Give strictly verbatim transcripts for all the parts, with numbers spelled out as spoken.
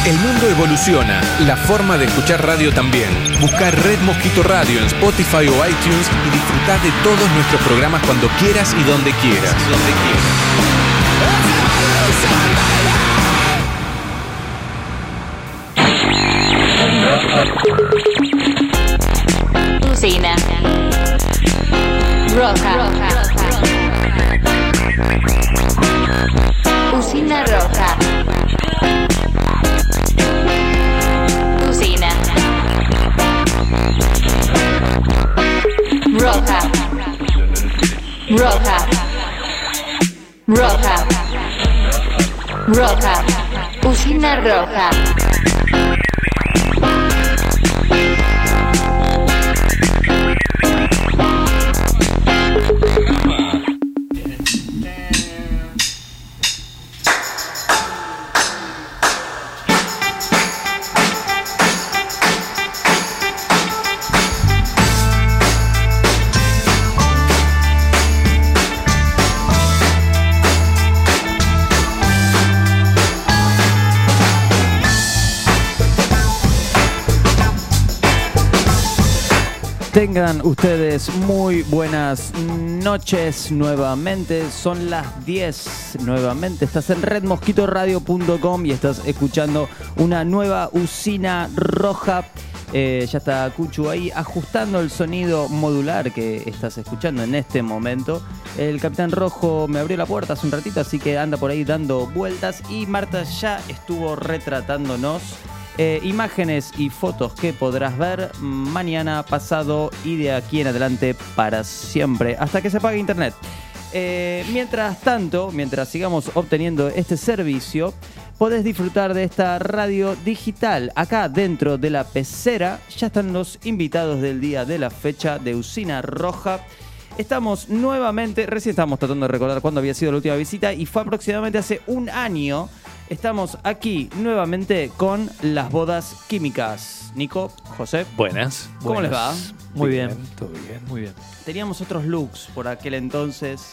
El mundo evoluciona, la forma de escuchar radio también. Busca Red Mosquito Radio en Spotify o iTunes y disfruta de todos nuestros programas cuando quieras y donde quieras. Donde quieras. Usina Roja. Usina Roja. Usina Roja. Roja. Roja. Roja. Usina Roja. Tengan ustedes muy buenas noches nuevamente, son las diez nuevamente, estás en red mosquito radio punto com y estás escuchando una nueva Usina Roja. Eh, ya está Cuchu ahí ajustando el sonido modular que estás escuchando en este momento. El Capitán Rojo me abrió la puerta hace un ratito, así que anda por ahí dando vueltas y Marta ya estuvo retratándonos Eh, imágenes y fotos que podrás ver mañana, pasado y de aquí en adelante para siempre, hasta que se apague internet. Eh, mientras tanto, mientras sigamos obteniendo este servicio, podés disfrutar de esta radio digital. Acá dentro de la pecera ya están los invitados del día de la fecha de Usina Roja. Estamos nuevamente, recién estábamos tratando de recordar cuándo había sido la última visita y fue aproximadamente hace un año. Estamos aquí nuevamente con las bodas químicas. Nico, José. Buenas. ¿Cómo buenas. les va? Muy bien, bien, todo bien. Muy bien. Teníamos otros looks por aquel entonces.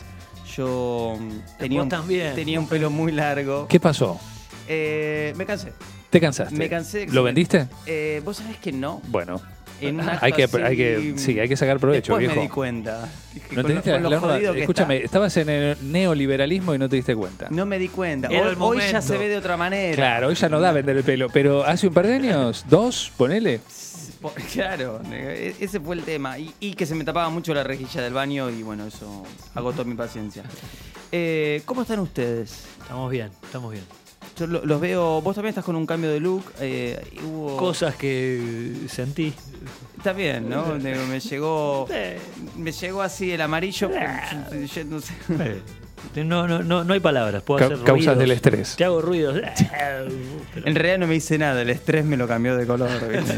Yo tenía un, tenía un pelo muy largo. ¿Qué pasó? Eh, me cansé. ¿Te cansaste? Me cansé. ¿Lo vendiste? Eh, ¿Vos sabés que no? Bueno. En un hay, que, así, hay que sí, hay que sacar provecho, después viejo. me di cuenta. ¿No con te diste, lo, con lo escúchame, está. estabas en el neoliberalismo y no te diste cuenta. No me di cuenta. Hoy, hoy ya se ve de otra manera. Claro, hoy ya no da vender el pelo, pero hace un par de años, dos, ponele. Claro, ese fue el tema. Y, y que se me tapaba mucho la rejilla del baño y bueno, eso agotó mi paciencia. Eh, ¿Cómo están ustedes? Estamos bien, estamos bien. Yo los veo, vos también estás con un cambio de look. Eh, hubo... Cosas que sentí. Está bien, ¿no? Me llegó, me llegó así el amarillo. Yo no sé. No, no, no, no hay palabras. Puedo Ca- hacer causas ruidos. del estrés. Te hago ruidos. Pero... En realidad no me hice nada, el estrés me lo cambió de color.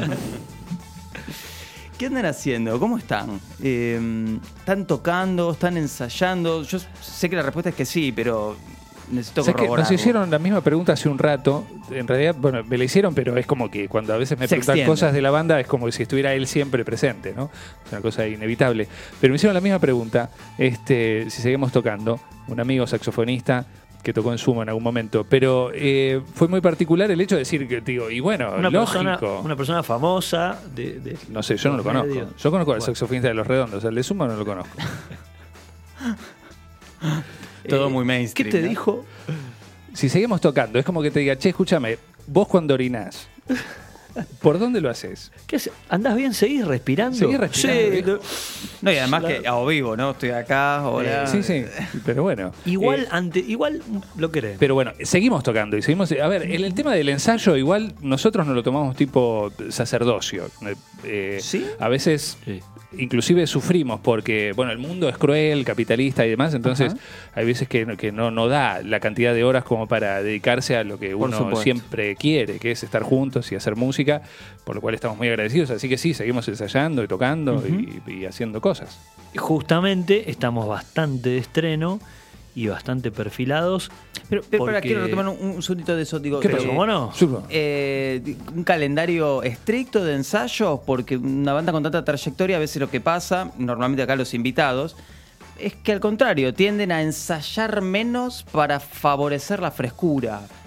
¿Qué andan haciendo? ¿Cómo están? Eh, ¿Están tocando? ¿Están ensayando? Yo sé que la respuesta es que sí, pero necesito corroborar. Nos hicieron la misma pregunta hace un rato. En realidad, bueno, me la hicieron, pero es como que cuando a veces me Se preguntan extiende. cosas de la banda, es como si estuviera él siempre presente, ¿no? Es una cosa inevitable. Pero me hicieron la misma pregunta, este, si seguimos tocando. Un amigo saxofonista que tocó en Sumo en algún momento, pero eh, fue muy particular el hecho de decir que, digo, y bueno, una lógico. Persona, una persona famosa de, de No sé, yo no lo conozco. medios. Yo conozco al Bueno. saxofonista de Los Redondos, el de Sumo no lo conozco. Todo Eh, muy mainstream. ¿Qué te ¿no? dijo? Si seguimos tocando, es como que te diga, che, escúchame, vos cuando orinás, ¿por dónde lo haces? ¿Qué hace? ¿Andás bien? ¿Seguís respirando? Seguís respirando, Sí, viejo. no- No, y además Claro. que a vivo, ¿no? Estoy acá, hola. Eh, sí, sí, pero bueno. Igual, Eh, ante, igual lo querés. Pero bueno, seguimos tocando y seguimos. A ver, el, el tema del ensayo, igual nosotros nos lo tomamos tipo sacerdocio. Eh, ¿Sí? A veces, Sí. inclusive sufrimos porque, bueno, el mundo es cruel, capitalista y demás, entonces Ajá. hay veces que, no- que no, no da la cantidad de horas como para dedicarse a lo que Por uno supuesto. siempre quiere, que es estar juntos y hacer música, por lo cual estamos muy agradecidos. Así que sí, seguimos ensayando y tocando y, y haciendo cosas. Justamente estamos bastante de estreno y bastante perfilados. Pero, pero para, Porque- quiero retomar un, un segundito de eso. Digo, ¿Qué eh, pasó? ¿Cómo no? eh, un calendario estricto de ensayos, porque una banda con tanta trayectoria, a veces lo que pasa, normalmente acá los invitados, es que al contrario, tienden a ensayar menos para favorecer la frescura.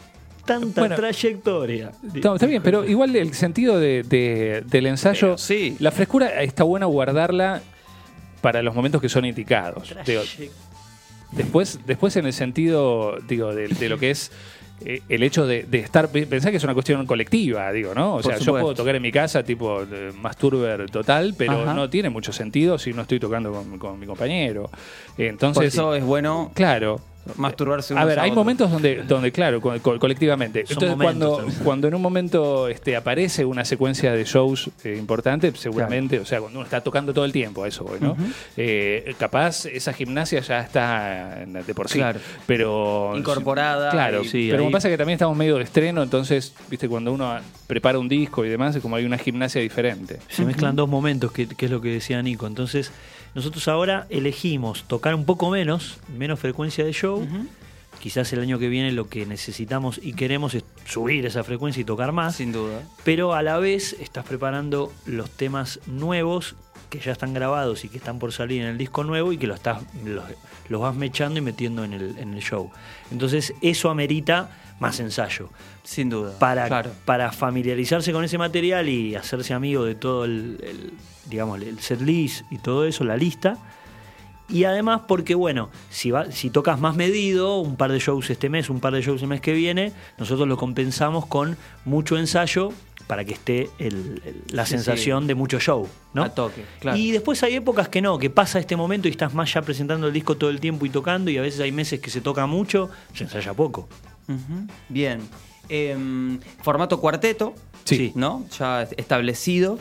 tanta Bueno, trayectoria. No, está bien, pero igual el sentido de, de- del ensayo, Pero sí. la frescura está buena guardarla para los momentos que son indicados. Digo, Traye- después, después en el sentido, digo, de, de lo que es eh, el hecho de, de estar, pensá que es una cuestión colectiva, digo, ¿no? O Por sea, yo supuesto. puedo tocar en mi casa, tipo de masturber total, pero Ajá. no tiene mucho sentido si no estoy tocando con, con mi compañero. Entonces, Por eso es bueno claro. masturbarse A unos ver, hay otros. momentos donde, donde claro, co- co- colectivamente. Son Entonces, momentos cuando, también. cuando en un momento este, aparece una secuencia de shows eh, importante, seguramente, o sea, cuando uno está tocando todo el tiempo, a eso voy, ¿no? Eh, capaz esa gimnasia ya está en- de por sí. Claro. Pero. Incorporada Claro, y- Sí, pero ahí- me pasa que también estamos medio de estreno, entonces, viste, cuando uno prepara un disco y demás, es como hay una gimnasia diferente. Se mezclan dos momentos, que, que es lo que decía Nico. Entonces, nosotros ahora elegimos tocar un poco menos, menos frecuencia de show. Quizás el año que viene lo que necesitamos y queremos es subir esa frecuencia y tocar más. Sin duda. Pero a la vez estás preparando los temas nuevos que ya están grabados y que están por salir en el disco nuevo y que lo estás, los, los vas mechando y metiendo en el, en el show. Entonces eso amerita más ensayo. Sin duda. Para, Claro. para familiarizarse con ese material y hacerse amigo de todo el, el, digamos, el set list y todo eso, la lista. Y además porque, bueno, si, va, si tocas más medido, un par de shows este mes, un par de shows el mes que viene, nosotros lo compensamos con mucho ensayo para que esté el- el- la Sí, sensación sí. de mucho show, ¿no? A toque, claro. Y después hay épocas que no, que pasa este momento y estás más ya presentando el disco todo el tiempo y tocando, y a veces hay meses que se toca mucho, se ensaya poco. Ujú. Bien. Em, formato cuarteto, Sí. ¿no? Ya establecido.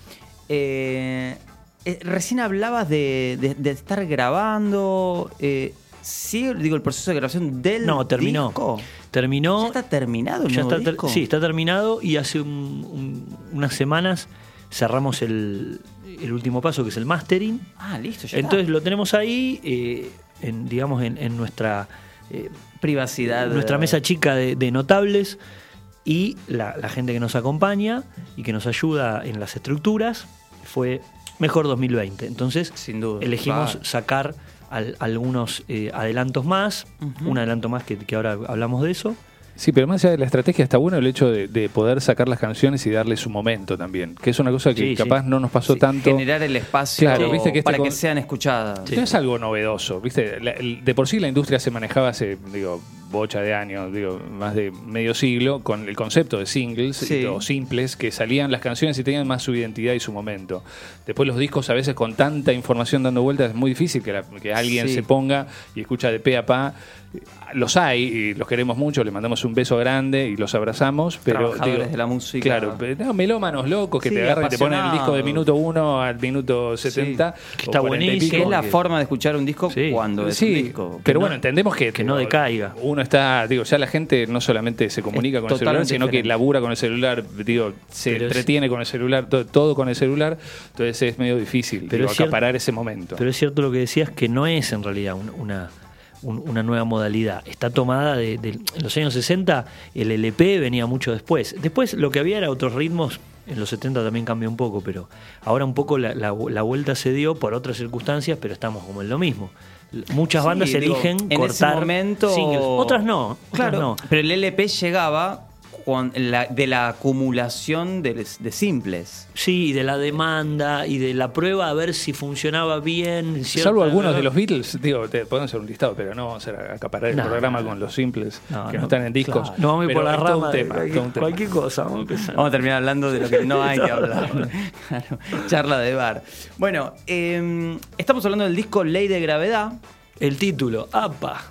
Eh, eh, recién hablabas de, de- de estar grabando. Eh, ¿Sí? Digo, el proceso de grabación del No, terminó. disco. Terminó. ¿Ya está terminado el Ya nuevo está ter- disco? sí, está terminado y hace un- un- unas semanas cerramos el, el último paso, que es el mastering. Ah, listo, ya Entonces está. lo tenemos ahí, eh, en, digamos, en, en nuestra, eh, Privacidad. nuestra mesa chica de, de notables y la, la gente que nos acompaña y que nos ayuda en las estructuras fue Mejor dos mil veinte. Entonces Sin duda. elegimos Claro. sacar al- algunos eh, adelantos más, Ujú. un adelanto más que, que ahora hablamos de eso. Sí, pero más allá de la estrategia está bueno el hecho de, de poder sacar las canciones y darle su momento también, que es una cosa que Sí, capaz sí. no nos pasó Sí, tanto. generar el espacio Claro, viste que este para con- que sean escuchadas. No es algo novedoso, ¿viste? La- el- de por sí la industria se manejaba hace, digo, bocha de años, digo, más de medio siglo, con el concepto de singles Sí. y- o simples, que salían las canciones y tenían más su identidad y su momento. Después los discos, a veces con tanta información dando vueltas, es muy difícil que, la- que alguien Sí. se ponga y escucha de pe a pa. Los hay y los queremos mucho, les mandamos un beso grande y los abrazamos, pero Trabajadores digo, de la música. Claro, pero no, melómanos locos que Sí, te agarran y te ponen el disco de apasionados. minuto uno al minuto setenta. Que o está cuarenta y buenísimo. Que es la que- forma de escuchar un disco Sí. cuando es Sí, un disco. pero no- bueno, entendemos que, que no digo, decaiga. Uno está, digo, ya la gente no solamente se comunica Es con el celular, totalmente sino que diferente. labura con el celular, digo, se Pero es- entretiene con el celular, todo, todo con el celular, entonces es medio difícil Pero digo, es cierto- acaparar ese momento. Pero es cierto lo que decías, que no es en realidad un- una, un- una nueva modalidad. Está tomada de, de- en los años sesenta, el L P venía mucho después. Después lo que había era otros ritmos, en los setenta también cambió un poco, pero ahora un poco la, la- la vuelta se dio por otras circunstancias, pero estamos como en lo mismo. Muchas Sí, bandas digo, eligen en cortar ese momento- singles. Otras no. otras Claro, no. pero el L P llegaba con la- de la acumulación de, de simples. Sí, y de la demanda y de la prueba a ver si funcionaba bien. cierta- Salvo algunos de los Beatles, digo, te, podemos hacer un listado, pero no vamos a hacer acaparar el No, programa no, con los simples No, que no, no, están en discos. claro. No vamos a ir Pero por la es todo un rama de tema, cualquier, todo un tema. cualquier cosa. Vamos a empezar. Vamos a terminar hablando de lo que no hay que hablar. Claro, charla de bar. Bueno, eh, estamos hablando del disco Ley de Gravedad. El título, ¡apa!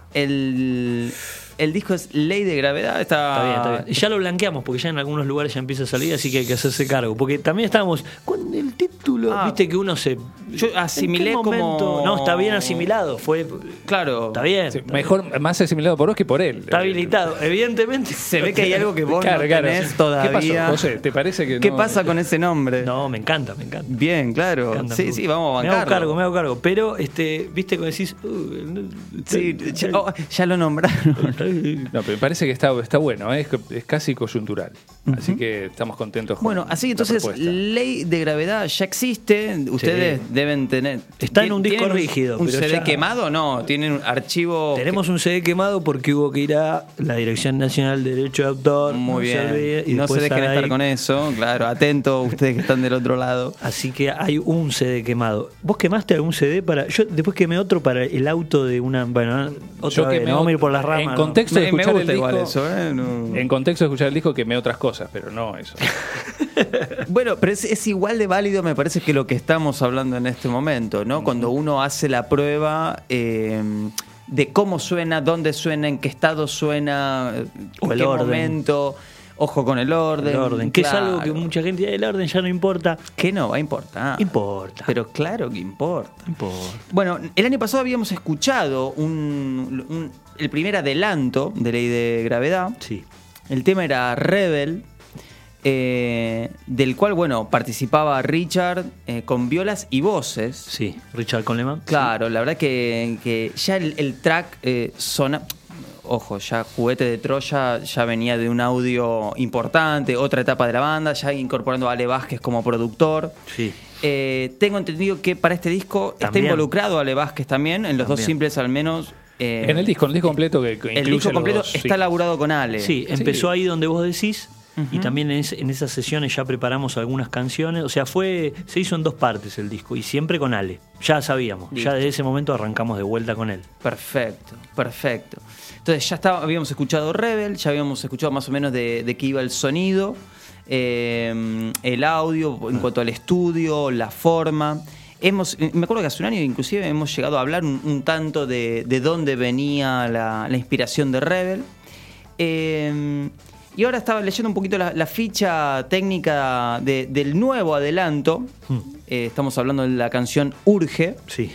El, el disco es Ley de Gravedad. Está, Está bien, está bien. Y ya lo blanqueamos porque ya en algunos lugares ya empieza a salir, así que hay que hacerse cargo. Porque también estábamos con el título, Ah, viste que uno se. yo asimilé ¿en qué momento? como- No, está bien asimilado. Fue. Claro. Está bien. Sí, está mejor, más asimilado por vos que por él. Está habilitado. Evidentemente. Se ve que hay algo que vos Claro, no claro. tenés ¿Qué todavía. pasó, José? ¿Te parece que ¿Qué no? pasa con ese nombre? No, me encanta, me encanta. Bien, claro. Me encanta, Sí, me sí, gusta. vamos a Me hago bancarlo. cargo, me hago cargo. Pero, este, viste, cuando decís. uh, Sí, ya, oh, ya lo nombraron. No, pero me parece que está, está bueno, ¿eh? es, es casi coyuntural. Así que estamos contentos con Bueno, así la entonces, propuesta. Ley de Gravedad ya existe. Ustedes Sí. deben tener... Está en un disco ¿tienen rígido, ¿Un pero C D ya- quemado o no? ¿Tienen un archivo...? Tenemos un C D quemado porque hubo que ir a la Dirección Nacional de Derecho de Autor. Muy no bien. se olvide, y no se después dejen sale estar ahí. con eso. Claro, atentos ustedes que están del otro lado. Así que hay un C D quemado. ¿Vos quemaste algún C D para...? Yo después quemé otro para el auto de una... Bueno, otra Yo vez, quemé no vamos a ir otro- por las ramas. En ¿no? contexto de Me, me escuchar gusta el igual disco, eso, ¿eh? No. En contexto de escuchar el disco quemé otras cosas, pero no eso. Bueno, pero es, es igual de válido, me parece, que lo que estamos hablando en este momento, ¿no? Cuando uno hace la prueba eh, de cómo suena, dónde suena, en qué estado suena, en O el qué orden. momento, ojo con el orden. El orden, que claro. es algo que mucha gente dice, el orden ya no importa. Que no va a importar. Importa. Pero claro que importa. Importa. Bueno, el año pasado habíamos escuchado un, un- el primer adelanto de Ley de Gravedad. Sí. El tema era Rebel, eh, del cual, bueno, participaba Richard eh, con violas y voces. Sí, Richard Coleman. Claro, la verdad que, que ya el, el track eh, sona... Ojo, ya Juguete de Troya ya venía de un audio importante, otra etapa de la banda, ya incorporando a Ale Vázquez como productor. Sí. Eh, tengo entendido que para este disco También. está involucrado Ale Vázquez también, en los dos También. simples al menos. eh, En el disco, en el disco completo que, que el incluye disco los completo dos, está sí. laburado con Ale. Sí, empezó ahí donde vos decís. Y Ujú. también en, ese- en esas sesiones ya preparamos algunas canciones. O sea, fue se hizo en dos partes el disco y siempre con Ale. Ya sabíamos. Listo. Ya desde ese momento arrancamos de vuelta con él. Perfecto, perfecto. Entonces ya estaba, habíamos escuchado Rebel, ya habíamos escuchado más o menos de, de qué iba el sonido, eh, el audio, en cuanto al estudio, la forma. Hemos, me acuerdo que hace un año inclusive hemos llegado a hablar un, un tanto de, de dónde venía la, la inspiración de Rebel. Eh, y ahora estaba leyendo un poquito la, la ficha técnica de- del nuevo adelanto. Eh, estamos hablando de la canción Urge. Sí.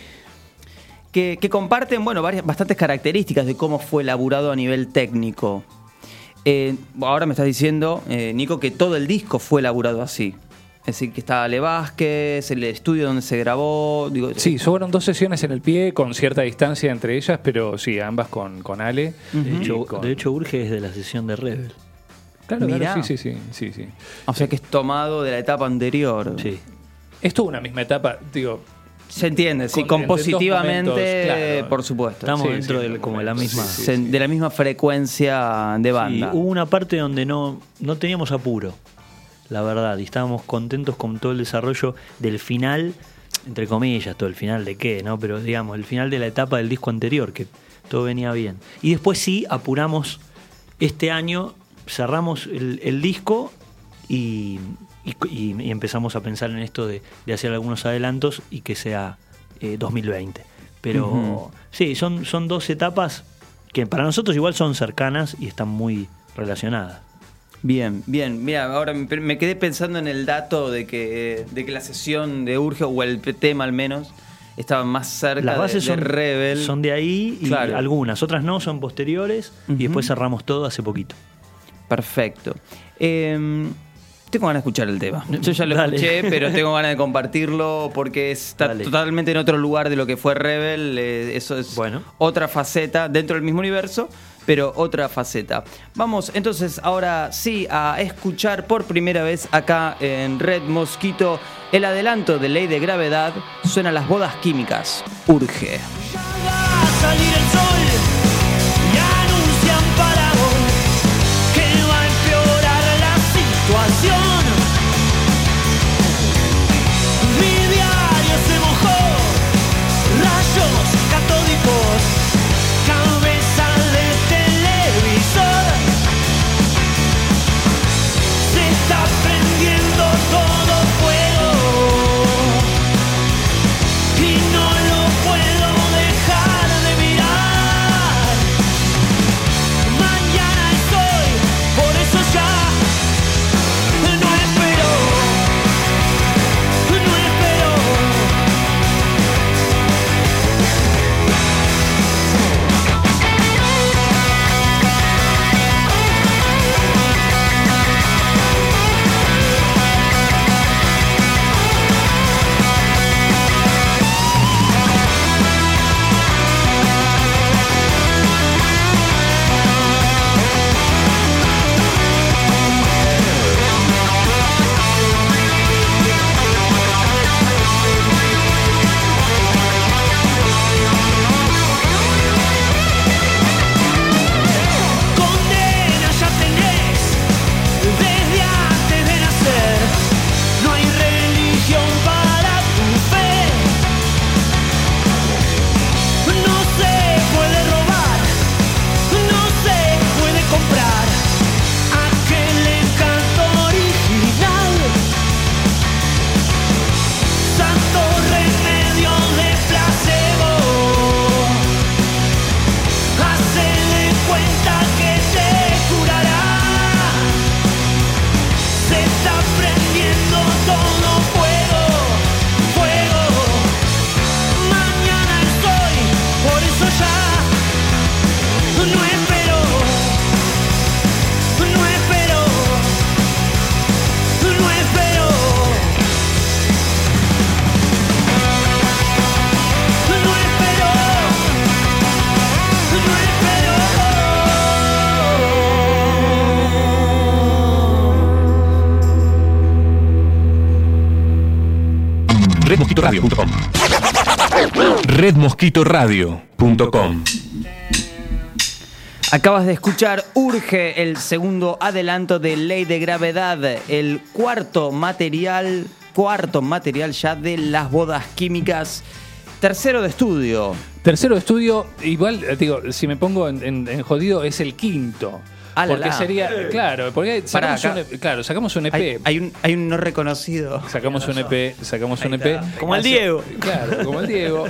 Que, que comparten, bueno, varias, bastantes características de cómo fue elaborado a nivel técnico. Eh, ahora me estás diciendo, eh, Nico, que todo el disco fue elaborado así. Es decir, que está Ale Vázquez, el estudio donde se grabó. Digo, Sí, fueron dos sesiones en el pie con cierta distancia entre ellas, pero sí, ambas con, con Ale. De, Y hecho, con- de hecho, Urge es de la sesión de Rebel. claro, mirá. claro, sí, sí, sí, sí, sí. O sea que es tomado de la etapa anterior. Sí. Es toda una misma etapa, digo, Se entiende, sí, Con- entre dos compositivamente, momentos, claro. por supuesto. Estamos Sí, dentro sí, de como de la misma. sí, Se- De la misma frecuencia de Sí, banda. hubo una parte donde no, no teníamos apuro, la verdad, y estábamos contentos con todo el desarrollo del final, entre comillas, todo el final de qué, ¿no? Pero digamos, el final de la etapa del disco anterior, que todo venía bien. Y después sí, apuramos este año, cerramos el, el disco y, y- y- y empezamos a pensar en esto de, de hacer algunos adelantos y que sea eh, dos mil veinte. Pero Ujú. sí, son, son dos etapas que para nosotros igual son cercanas y están muy relacionadas. Bien, bien. Mira, ahora me, me quedé pensando en el dato de que, de que la sesión de Urge, o el tema al menos, estaba más cerca Las bases de, de son, Rebel. son de ahí y Claro. algunas, otras no, son posteriores Ujú. y después cerramos todo hace poquito. Perfecto. Eh, tengo ganas de escuchar el tema. Yo ya lo Dale. escuché, pero tengo ganas de compartirlo porque está Dale. totalmente en otro lugar de lo que fue Rebel. Eh, eso es Bueno. otra faceta dentro del mismo universo, pero otra faceta. Vamos entonces ahora sí a escuchar por primera vez acá en Red Mosquito el adelanto de Ley de Gravedad. Suenan Las Bodas Químicas. Urge. Va a salir el sol y anuncian para hoy que va a empeorar la situación. Mi diario se mojó, rayos catódicos, cabeza de televisor. Se está prendiendo todo fuego y no lo puedo dejar de mirar. mosquito radio punto com. red mosquito radio punto com. Acabas de escuchar Urge, el segundo adelanto de Ley de Gravedad, el cuarto material, cuarto material ya de Las Bodas Químicas, tercero de estudio. Tercero de estudio, igual, digo, si me pongo en, en, en jodido, es el quinto. Ah, la, porque la. sería, claro, porque sacamos, Pará, un, acá. E P, claro, sacamos un E P. Hay, hay, un, hay un no reconocido. Sacamos un E P, sacamos un E P. Como el Diego. Claro, como el Diego.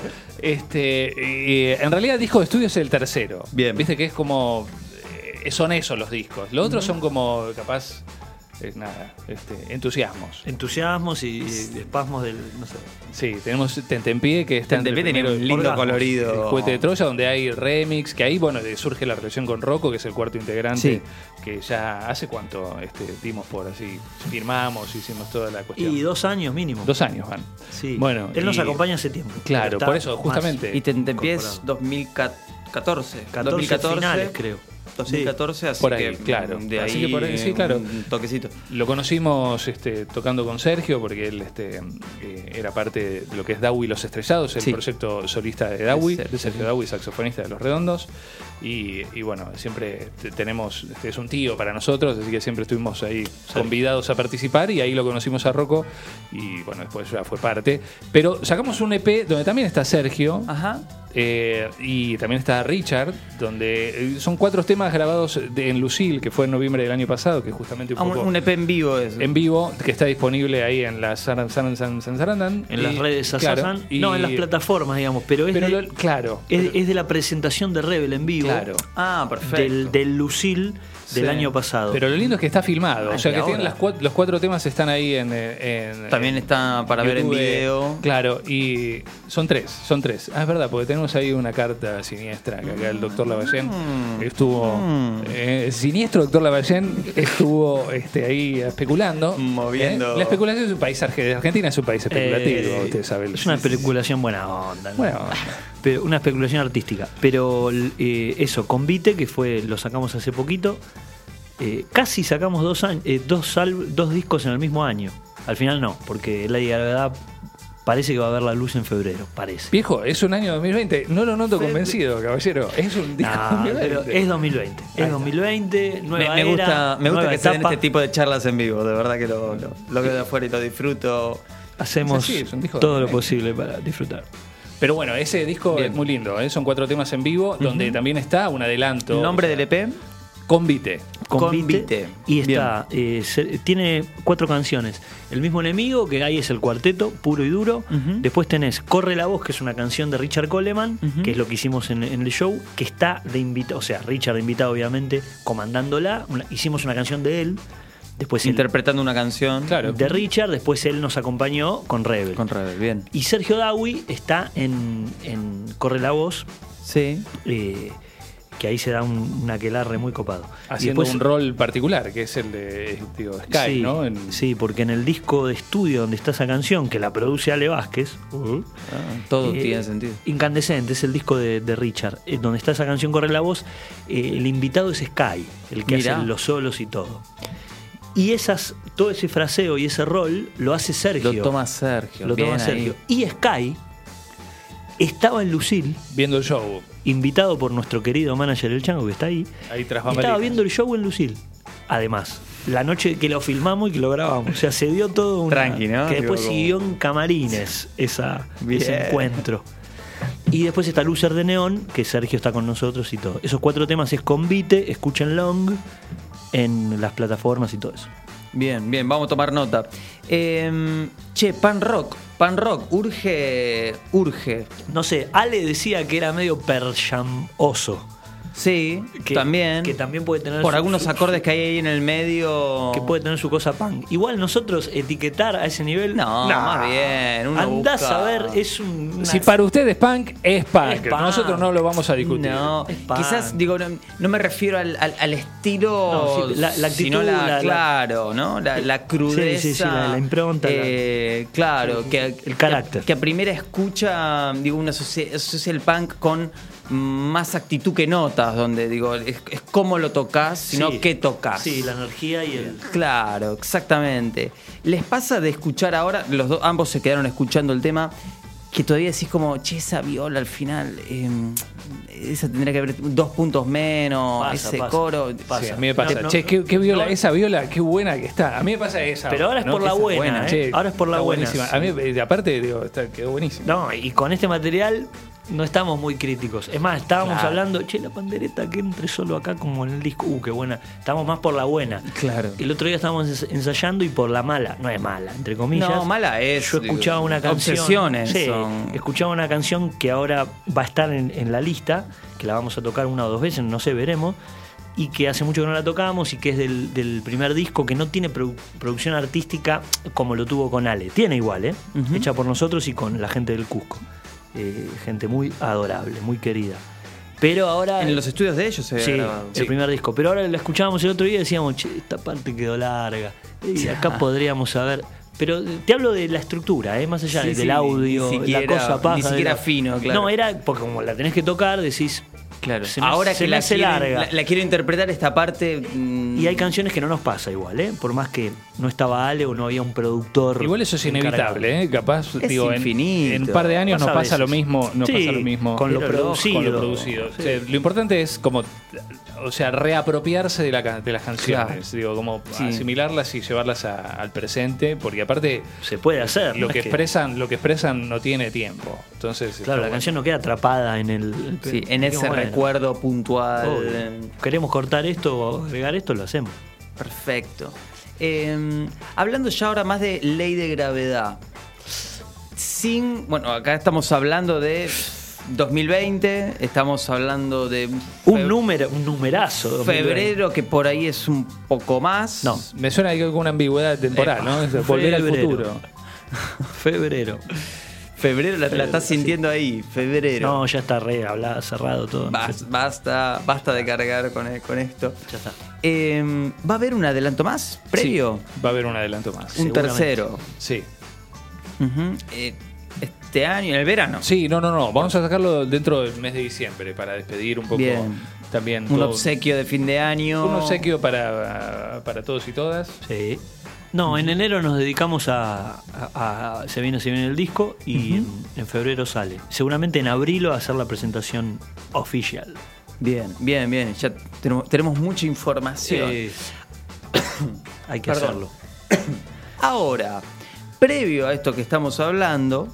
Este, y en realidad disco de estudio es el tercero. Bien. Viste que es como eh, son esos los discos. Los otros son como capaz eh, nada, este, entusiasmos. Entusiasmos y espasmos del, no sé. Sí, tenemos Tentempié, que está Tentempié entre el tenía un primero- lindo Orgasmos. colorido. El Juguete de Troya, donde hay remix, que ahí, bueno, surge la relación con Rocco, que es el cuarto integrante, Sí. que ya hace cuánto este, dimos por así, firmamos, hicimos toda la cuestión. Y dos años mínimo. Dos años van. Sí. Bueno, Él nos y- acompaña hace tiempo. Claro, Pero está por eso, más justamente. Y Tentempié es incorporado. dos mil catorce. catorce dos mil catorce finales, creo. dos mil catorce, así Por ahí, que claro. de Así ahí, que por ahí, sí, claro. un toquecito. Lo conocimos este, tocando con Sergio, porque él este, eh, era parte de lo que es Dawi Los Estrellados, el Sí. proyecto solista de Dawi, De de Sergio. Sergio Dawi, saxofonista de Los Redondos. Y, y bueno, siempre te- tenemos, este, es un tío para nosotros, así que siempre estuvimos ahí convidados a participar y ahí lo conocimos a Rocco y bueno, después ya fue parte. Pero sacamos un E P donde también está Sergio. Ajá. Eh, y también está Richard, donde eh, son cuatro temas grabados de- en Lucille, que fue en noviembre del año pasado, que justamente un Ah, un, poco un E P en vivo es. en vivo, que está disponible ahí en las Saran- Saran- Saran- Saran- Sarandan. En Y- las redes claro, Sasasan. y- No, en las plataformas, digamos. Pero es, Pero de, lo- claro, es, es de la presentación de Rebel en vivo. claro. Ah, perfecto. Del, del Lucille del Sí. año pasado. Pero lo lindo es que está filmado, Ah, o sea es que de tienen ahora. las cuat- los cuatro temas están ahí en, eh, en También está para ver en YouTube. video. Claro, y son tres, son tres. Ah, es verdad, porque tenemos ahí una carta siniestra que acá el doctor Lavallén Mm. estuvo. Mm. eh, el siniestro doctor Lavallén estuvo este, ahí especulando. Moviendo. Eh, La especulación es un país argentino. Argentina es un país especulativo, Eh, usted sabe. Es una especulación buena onda. ¿no? Bueno, Pero una especulación artística. Pero eh, eso, Convite, que fue lo sacamos hace poquito, eh, casi sacamos dos, años, eh, dos, al- dos discos en el mismo año. Al final no, porque Ley de Gravedad parece que va a ver la luz en febrero, parece. viejo, es un año dos mil veinte. No lo noto convencido, caballero. Es un disco Nah, dos mil veinte. pero es dos mil veinte. Ahí Es está. dos mil veinte, Me, nueva me gusta, era, me gusta nueva que se den etapa. este tipo de charlas en vivo. De verdad que lo, lo, lo veo de afuera y lo disfruto. Hacemos Sí, sí, es un disco todo de lo dos mil veinte. posible para disfrutar. Pero bueno, ese disco Bien. es muy lindo. ¿eh? Son cuatro temas en vivo, donde también está un adelanto. ¿El nombre o sea, del E P? Convite. Convite. Y está, eh, se- tiene cuatro canciones. El mismo enemigo, que ahí es el cuarteto, puro y duro. Ujú. Después tenés Corre la voz, que es una canción de Richard Coleman, Ujú. que es lo que hicimos en, en el show, que está de invitado, o sea, Richard de invitado, obviamente, comandándola. Una- hicimos una canción de él. Después él- Interpretando una canción. Claro. de Richard, después él nos acompañó con Rebel. Con Rebel, bien. Y Sergio Dawi está en, en Corre la voz, Sí. eh, que ahí se da un, un aquelarre muy copado. Y Haciendo después- un rol particular, que es el de digo, Sky, sí, ¿no? En- sí, porque en el disco de estudio donde está esa canción, que la produce Ale Vázquez, Ah, todo eh, tiene sentido. Incandescente, es el disco de, de Richard, eh, donde está esa canción Corre la voz, eh, el invitado es Sky, el que Mirá. hace los solos y todo. Y esas, todo ese fraseo y ese rol lo hace Sergio. Lo toma Sergio. Lo bien toma Sergio. ahí. Y Sky estaba en Lucille, viendo el show. invitado por nuestro querido manager El Chango, que está ahí. Ahí tras Y estaba bambalinas. viendo el show en Lucille. Además, la noche que lo filmamos y que lo grabamos. O sea, se dio todo un. Tranqui, ¿no? Que después Digo, como- siguió en camarines esa, Bien. ese encuentro. Y después está Lucer de Neón, que Sergio está con nosotros y todo. Esos cuatro temas es Convite, escuchen Long en las plataformas y todo eso. Bien, bien, vamos a tomar nota. Eh, che, Pan Rock. Pan Rock, urge. Urge. No sé, Ale decía que era medio perchamoso. Sí, Que, también. Que también puede tener. Por su- algunos su- acordes que hay ahí en el medio. Que puede tener su cosa punk. Igual nosotros etiquetar a ese nivel. No, más bien, uno Andás busca- a ver, es un. una- Si para ustedes punk, es punk. Es punk. Nosotros no lo vamos a discutir. No, Es pan. quizás, digo, no, no me refiero al, al- al estilo, No, sí, la- la actitud, sino la, la- la- claro, ¿no? La, la crudeza. Sí, sí, sí, la- la impronta, eh, claro, que, el carácter. Que, que a primera escucha, digo, uno asocia, asocia el punk con más actitud que notas, donde digo, es, es cómo lo tocas, sino Sí. qué tocas. Sí, la energía y el... Claro, exactamente. ¿Les pasa de escuchar ahora, los dos, ambos se quedaron escuchando el tema, que todavía decís como, che, esa viola al final, eh, esa tendría que haber dos puntos menos, Pasa, ese pasa, coro? pasa. Sí, a mí me pasa. No, no, che, qué, qué viola, no. esa viola, qué buena que está. A mí me pasa esa. Pero ahora es ¿no? por la Esa es buena, ¿eh? Che, Ahora es por la está buena. buenísima. A mí, eh, aparte, digo, está, quedó buenísimo. No, y con este material no estamos muy críticos. Es más, estábamos Claro. hablando, che, la pandereta que entre solo acá como en el disco. Uh, qué buena. Estamos más por la buena. Claro. El otro día estábamos ens- ensayando y por la mala. No es mala, entre comillas. No, mala es, Yo escuchaba digo, una canción. obsesiones Sí, son. escuchaba una canción que ahora va a estar en, en la lista, que la vamos a tocar una o dos veces, no sé, veremos. Y que hace mucho que no la tocamos y que es del, del primer disco, que no tiene produ- producción artística como lo tuvo con Ale. Tiene igual, ¿eh? Ujú. Hecha por nosotros y con la gente del Cusco. Eh, gente muy adorable, muy querida. Pero ahora... En los estudios de ellos se Sí, había grabado. el primer disco. Pero ahora la escuchábamos el otro día y decíamos, che, esta parte quedó larga. Y acá podríamos haber... Pero te hablo de la estructura, ¿eh? Más allá Sí, del sí, audio, ni siquiera- la cosa pasa. ni siquiera fino, claro. No, era porque como la tenés que tocar, decís... Claro. Se me- Ahora se que me la, hace quieren- larga. la, la quiero interpretar esta parte. mm, Y hay canciones que no nos pasa igual, ¿eh? Por más que no estaba Ale o no había un productor. Igual eso es encargado. inevitable, ¿eh? Capaz, Es digo, en, infinito. en un par de años Pasa nos a pasa veces. lo mismo, no Sí, pasa lo mismo con lo Pero producido. con lo producido. Sí. O sea, lo importante es como, o sea, reapropiarse de, la, ca- de las canciones, Claro. digo, como Sí. asimilarlas y llevarlas a- al presente, porque aparte Se puede hacer. lo no que es expresan, lo que expresan no tiene tiempo. Entonces, está Claro, la bueno. canción no queda atrapada en el. Sí, en ese Bueno, recuerdo puntual. obvio. Queremos cortar esto o agregar esto, lo hacemos. Perfecto. Eh, hablando ya ahora más de ley de gravedad. Sin. Bueno, acá estamos hablando de dos mil veinte, estamos hablando de. Un fe- número, un numerazo. dos mil veinte. Febrero, que por ahí es un poco más. No. Me suena que con una ambigüedad temporal, ¿no? Es volver al Febrero. futuro. Febrero. Febrero la, la estás sintiendo ahí, febrero. No, ya está re hablado, cerrado todo. Bas- basta, basta de cargar con, con esto. Ya está. Eh, ¿Va a haber un adelanto más? ¿Previo? Sí, va a haber un adelanto más. Un seguramente. tercero. Sí. Ujú. Eh, este año, en el verano. Sí, no, no, no. Vamos a sacarlo dentro del mes de diciembre para despedir un poco Bien. también. Un todo- obsequio de fin de año. Un obsequio para, para todos y todas. Sí. No, en enero nos dedicamos a, a- a- se viene se viene el disco y en, en febrero sale. Seguramente en abril va a ser la presentación oficial. Bien, bien, bien. Ya tenemos, tenemos mucha información. Hay que Perdón. hacerlo. Ahora, previo a esto que estamos hablando,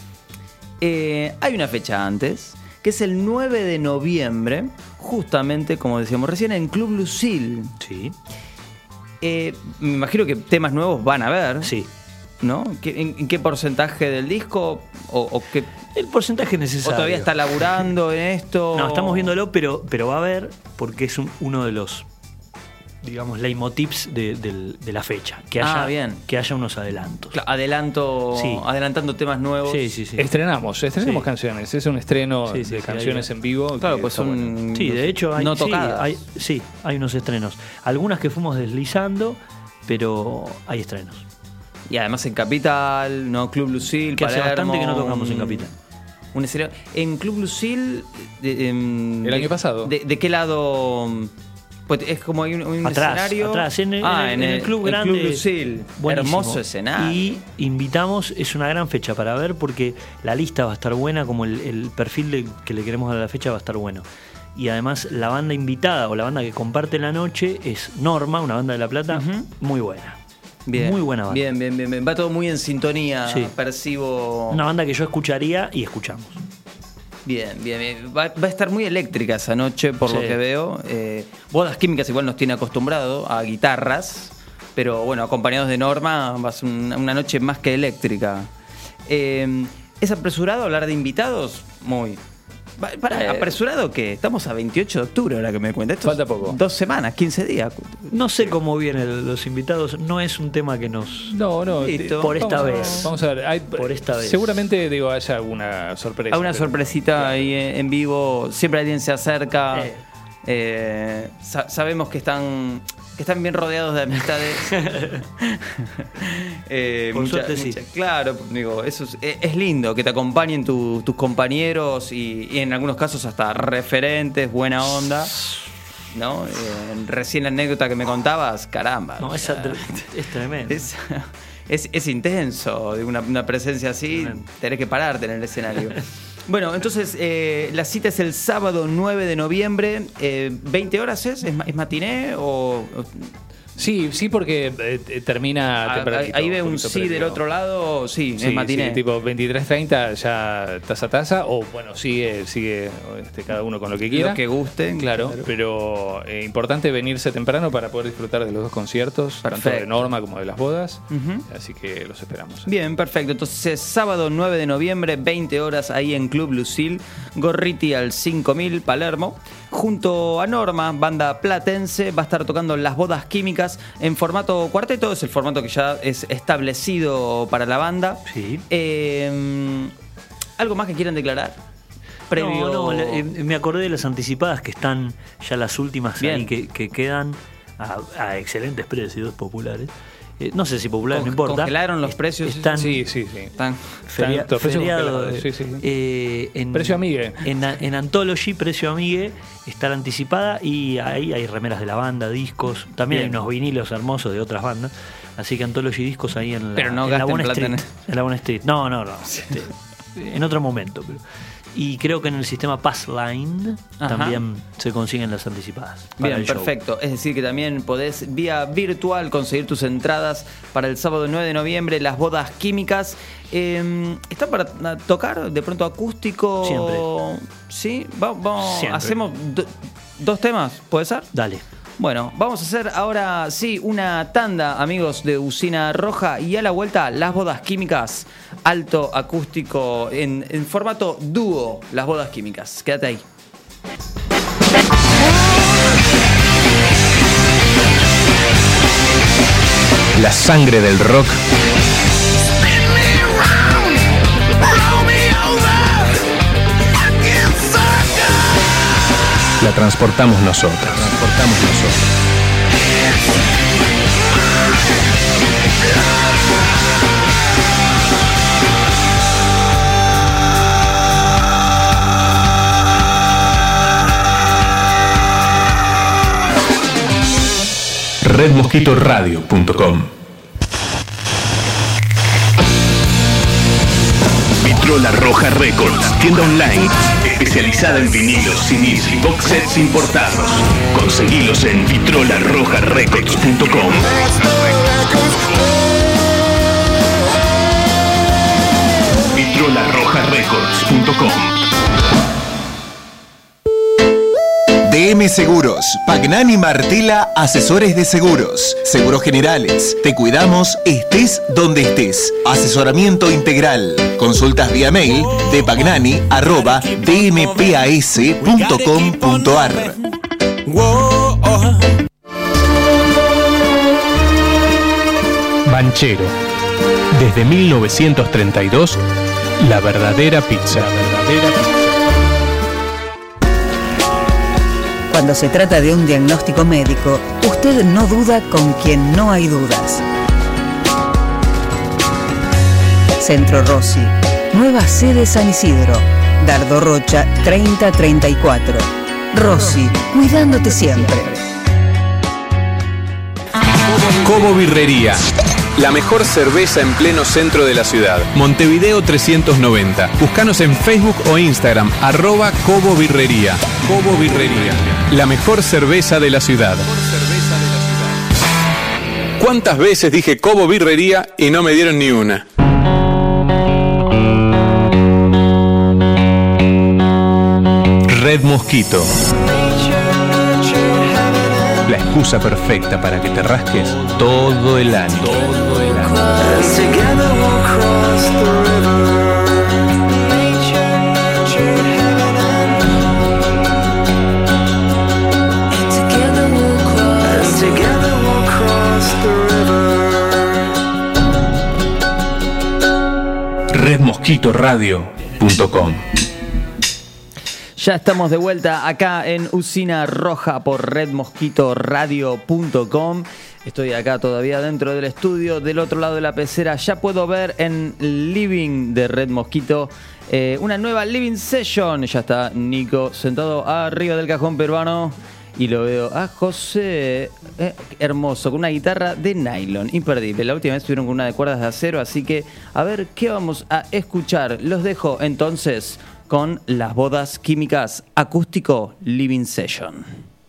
eh, hay una fecha antes, que es el nueve de noviembre, justamente, como decíamos recién, en Club Lucil. Sí. Eh, me imagino que temas nuevos van a haber, Sí. ¿no? ¿Qué- en, en qué porcentaje del disco? ¿O, o qué, El porcentaje o necesario. todavía está laburando en esto? No, estamos viéndolo, pero, pero va a haber, porque es un- uno de los, digamos, leitmotivs de, del- de la fecha. Que haya, Ah, bien. que haya unos adelantos. Claro, adelanto, Sí. adelantando temas nuevos. Sí, sí, sí. Estrenamos, estrenamos Sí. canciones. Es un estreno Sí, sí, de sí, canciones hay- en vivo. Claro, que pues está son bueno. Sí, de hecho hay, no sí, tocadas. hay, sí, hay unos estrenos. Algunas que fuimos deslizando, pero hay estrenos. Y además en Capital, ¿no? Club Lucil, Que hace Palermo, bastante que no tocamos en un- Capital. Un escenario. En Club Lucil. de- em, El de- año pasado. De, de qué lado? Pues es como hay un, un Atrás, escenario. atrás, en el, Ah, en el- en el club grande. Club Lucil. Buenísimo. Hermoso escenario. Y invitamos, es una gran fecha para ver porque la lista va a estar buena, como el, el perfil de- que le queremos dar a la fecha va a estar bueno. Y además la banda invitada o la banda que comparte la noche es Norma, una banda de La Plata, Ujú. muy buena. Bien, Muy buena banda. Bien, bien, bien, bien. Va todo muy en sintonía. Sí. Percibo. Una banda que yo escucharía y escuchamos. Bien, bien, bien. Va, va a estar muy eléctrica esa noche, por lo Sí. que veo. Eh, Bodas Químicas igual nos tiene acostumbrado a guitarras, pero bueno, acompañados de Norma, va a ser una, una noche más que eléctrica. Eh, ¿Es apresurado hablar de invitados? Muy. Va- Para, Eh. ¿Apresurado qué? Estamos a veintiocho de octubre, ahora que me cuenta. Esto Falta es poco. Dos semanas, quince días. No sé cómo vienen los invitados, no es un tema que nos... No, no. Listo. te- Por esta vamos a- vez. Vamos a ver. hay- Por esta vez. Seguramente, digo, haya alguna sorpresa. Hay una pero- sorpresita ahí en en vivo, siempre alguien se acerca. Eh. Eh, sa- sabemos que están que están bien rodeados de amistades. eh, Por mucha- suerte, sí. mucha- Claro, digo, eso es, es- es lindo que te acompañen tu- tus compañeros y, y en algunos casos hasta referentes, buena onda. ¿No? Eh, recién la anécdota que me contabas, caramba. No, o esa sea, tre- es tremendo. es, es, es intenso, de una, una presencia así, Tremendo. tenés que pararte en el escenario. Bueno, entonces eh, la cita es el sábado nueve de noviembre, eh, ¿veinte horas es? ¿Es, ma- es matiné o...? o- Sí, sí, porque eh, eh, termina ah, tempranito, ahí ve un poquito sí del previo. otro lado, sí, Sí, es matiné. sí, tipo veintitrés treinta ya taza a taza, o bueno, sigue, sigue este, cada uno con lo que quiera. Lo que gusten. Claro, pero eh, importante venirse temprano para poder disfrutar de los dos conciertos, tanto Perfecto. de Norma como de las bodas. Ujú. Así que los esperamos. Bien, perfecto. Entonces, sábado nueve de noviembre, veinte horas, ahí en Club Lucil, Gorriti al cinco mil, Palermo. Junto a Norma, banda platense, va a estar tocando Las Bodas Químicas en formato cuarteto. Es el formato que ya es establecido para la banda. Sí. Eh, ¿Algo más que quieran declarar? Previo... No, no, la- eh, me acordé de las anticipadas que están ya las últimas Bien. ahí que, que quedan a, a excelentes precios populares. Eh, no sé si populares, Con- no importa. ¿congelaron los Es- precios? Están Sí, sí, sí. Están- feria- Tanto, precios feriado, congelados, sí, sí, sí. eh, en, Precio amigue. En, en Anthology, precio amigue, está la anticipada y ahí hay remeras de la banda, discos. También Bien. hay unos vinilos hermosos de otras bandas. Así que Anthology discos ahí en la, Pero no en la gasten Buena plata Street. en- En la Buena Street. No, no, no. este, en otro momento. Pero. Y creo que en el sistema Passline Ajá. también se consiguen las anticipadas. para Bien, el show. perfecto. Es decir, que también podés vía virtual conseguir tus entradas para el sábado nueve de noviembre, Las Bodas Químicas. Eh, ¿Están para ah, tocar de pronto acústico? Siempre. Sí, Va- vamos, Siempre. hacemos do- dos temas, ¿puede ser? Dale. Bueno, vamos a hacer ahora sí una tanda, amigos de Usina Roja, y a la vuelta Las Bodas Químicas, alto acústico en, en formato dúo, Las Bodas Químicas. Quédate ahí. La sangre del rock la transportamos nosotros. Transportamos nosotros. red mosquito radio punto com. Vitrola Roja Records, tienda online especializada en vinilos, C Ds y box sets importados. Conseguilos en vitrola roja records punto com. vitrola roja records punto com. D M Seguros, Pagnani Martela, asesores de seguros, seguros generales. Te cuidamos, estés donde estés. Asesoramiento integral. Consultas vía mail de pagnani arroba d m p a s punto com punto a r. Banchero. Desde mil novecientos treinta y dos, la verdadera pizza. La verdadera pizza. Cuando se trata de un diagnóstico médico, usted no duda con quien no hay dudas. Centro Rossi, nueva sede San Isidro, Dardo Rocha treinta treinta y cuatro. Rossi, cuidándote siempre. Cobo Birrería. La mejor cerveza en pleno centro de la ciudad. Montevideo trescientos noventa. Búscanos en Facebook o Instagram, arroba Cobo Birrería. Cobo Birrería. La mejor cerveza de la ciudad. ¿Cuántas veces dije Cobo Birrería y no me dieron ni una? Red Mosquito. La excusa perfecta para que te rasques todo el año. Todo el año. red mosquito radio punto com. Ya estamos de vuelta acá en Usina Roja por red mosquito radio punto com. Estoy acá todavía dentro del estudio, del otro lado de la pecera. Ya puedo ver en Living de Red Mosquito eh, una nueva Living Session. Ya está Nico sentado arriba del cajón peruano. Y lo veo a José, eh, hermoso, con una guitarra de nylon, imperdible. La última vez estuvieron con una de cuerdas de acero, así que a ver qué vamos a escuchar. Los dejo entonces con Las Bodas Químicas, acústico Living Session.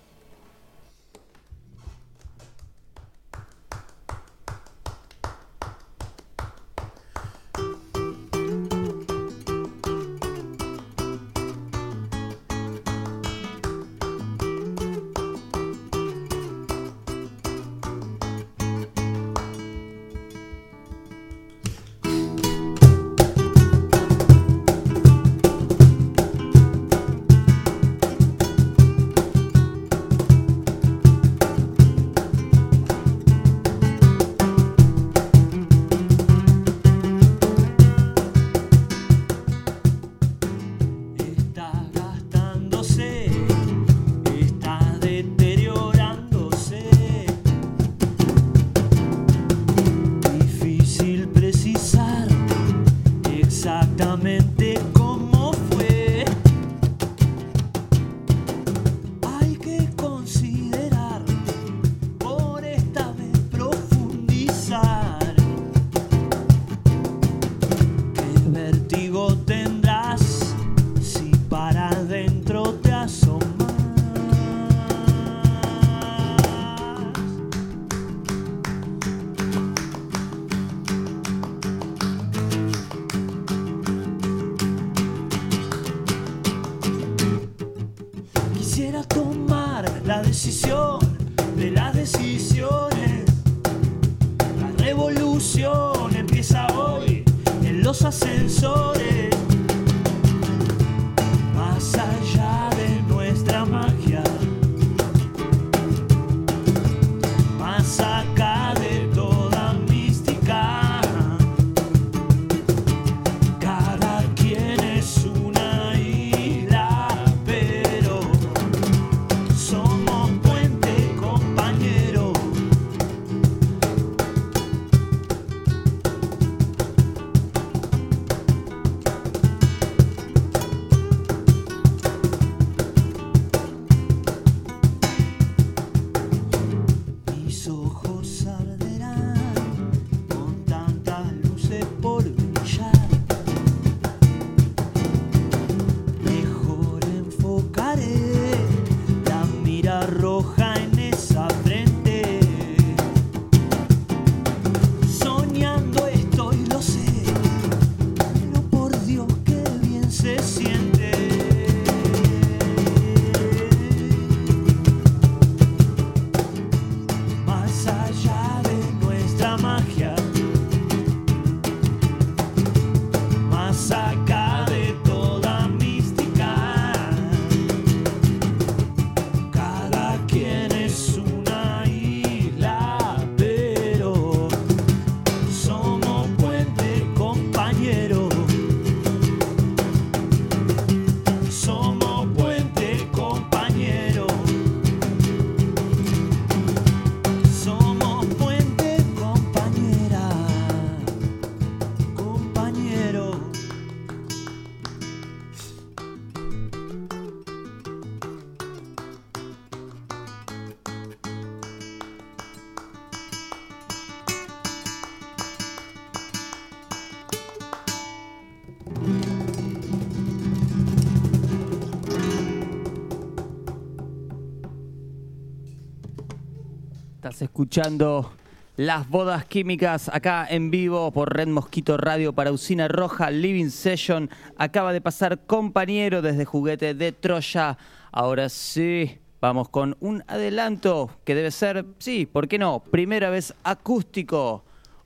Estás escuchando Las Bodas Químicas acá en vivo por Red Mosquito Radio para Usina Roja Living Session. Acaba de pasar Compañero desde Juguete de Troya. Ahora sí, vamos con un adelanto que debe ser, sí, ¿por qué no? Primera vez acústico.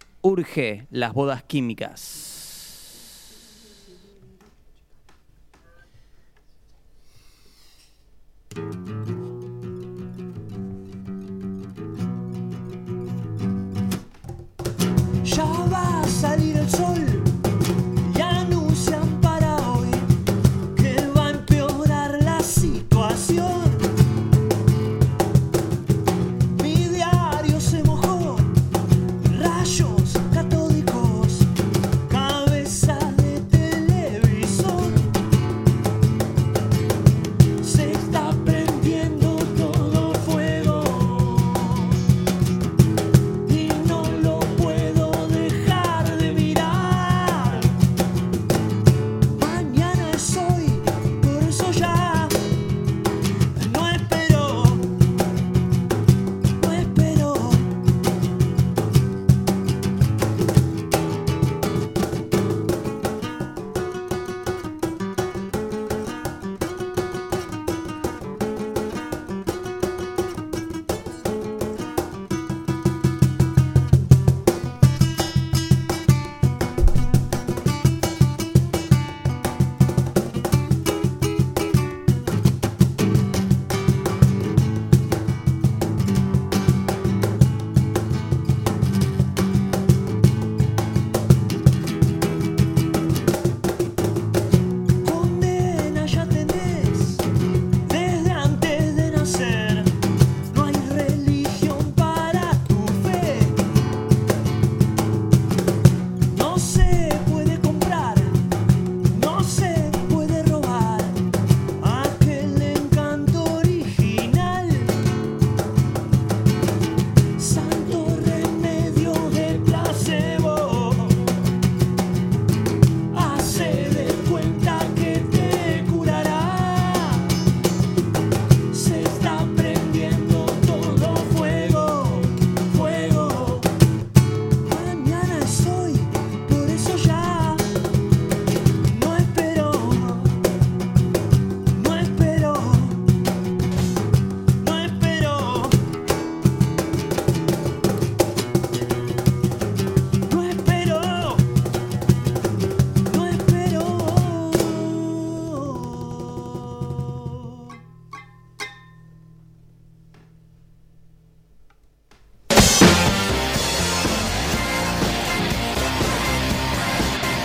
Urge Las Bodas Químicas. Ya va a salir el sol y anuncian para hoy que va a empeorar la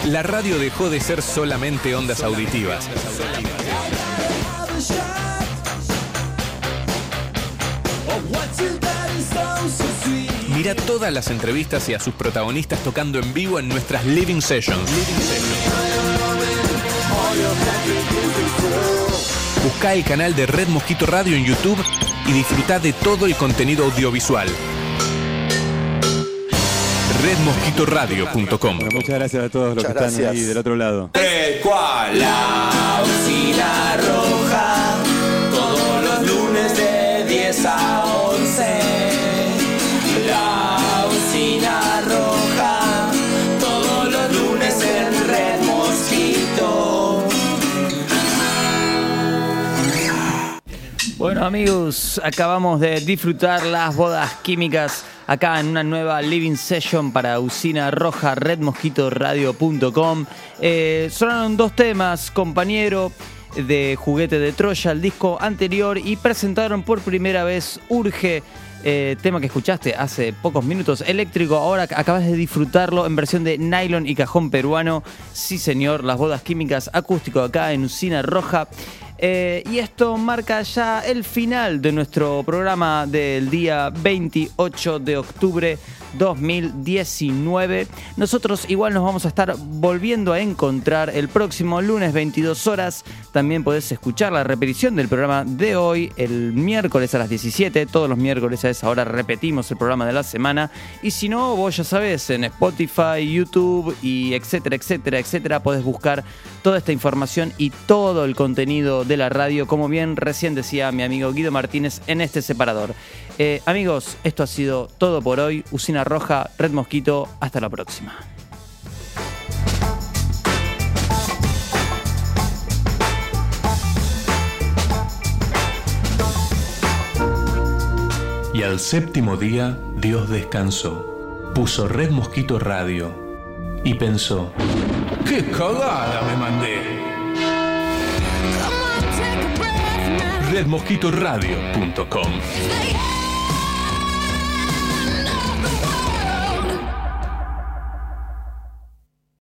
La radio dejó de ser solamente ondas auditivas. Mira todas las entrevistas y a sus protagonistas tocando en vivo en nuestras Living Sessions. Living Sessions. Busca el canal de Red Mosquito Radio en YouTube y disfruta de todo el contenido audiovisual. red mosquito radio punto com. Bueno, muchas gracias a todos los muchas que están gracias. Ahí del otro lado. Tres, cual, la usina roja, todos los lunes de diez a once. La usina roja, todos los lunes en Red Mosquito. Bueno, amigos, acabamos de disfrutar las bodas químicas acá en una nueva Living Session para Usina Roja, red mosquito radio punto com. Eh, sonaron dos temas, Compañero de Juguete de Troya, el disco anterior, y presentaron por primera vez Urge, eh, tema que escuchaste hace pocos minutos, Eléctrico. Ahora acabas de disfrutarlo en versión de nylon y cajón peruano. Sí, señor, las bodas químicas acústico acá en Usina Roja. Eh, y esto marca ya el final de nuestro programa del día veintiocho de octubre dos mil diecinueve. Nosotros igual nos vamos a estar volviendo a encontrar el próximo lunes veintidós horas. También podés escuchar la repetición del programa de hoy el miércoles a las diecisiete. Todos los miércoles a esa hora repetimos el programa de la semana. Y si no, vos ya sabés, en Spotify, YouTube y etcétera, etcétera, etcétera, podés buscar toda esta información y todo el contenido de la radio, como bien recién decía mi amigo Guido Martínez en este separador. Eh, amigos, esto ha sido todo por hoy. Usina Roja, Red Mosquito, hasta la próxima. Y al séptimo día, Dios descansó, puso Red Mosquito Radio y pensó: ¡qué cagada me mandé! red mosquito radio punto com